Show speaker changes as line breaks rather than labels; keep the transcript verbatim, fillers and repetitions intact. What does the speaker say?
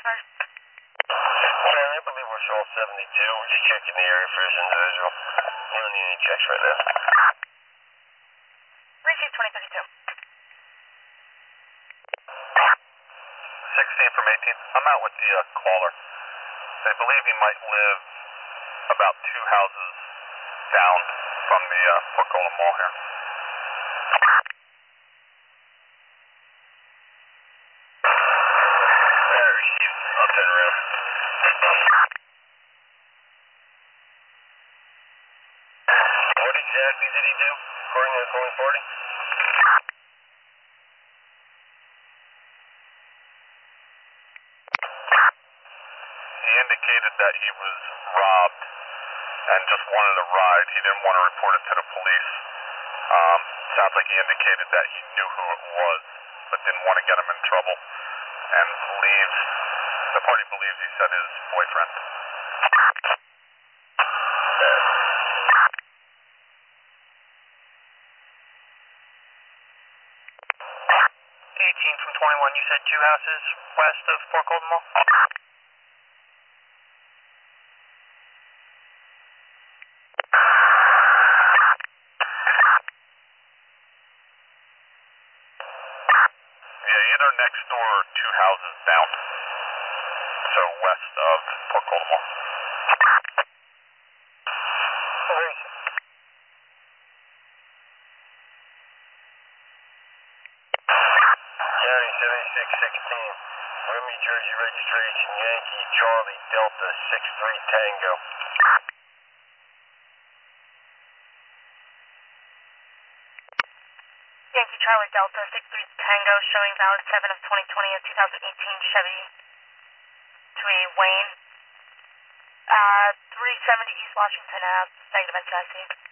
first.
Yeah, I believe we're Shaw seventy-two. We're just checking the area for this individual. We don't need any checks right now.
Receive twenty fifty-two.
sixteen from eighteen. I'm out with the uh, caller. They believe he might live about two houses down from the uh, Portola Mall here.
Alright, received. I'll turn around. What exactly did he do, according to the calling party?
He indicated that he was robbed and just wanted a ride. He didn't want to report it to the police. Um, sounds like he indicated that he knew who it was, but didn't want to get him in trouble. And believes, the party believes he said his boyfriend.
eighteen from twenty-one, you said two houses west of Port Colton Mall?
Yeah, either next door or two houses down. So west of Port Colton Mall.
Where is he? County seventy-six sixteen. Romeo, Jersey registration, Yankee Charlie Delta six three Tango.
Yankee Charlie Delta six three Tango, showing valid seven of twenty twenty and two thousand eighteen Chevy to a Wayne. Uh, three seventy East Washington Ave, negative N C I C.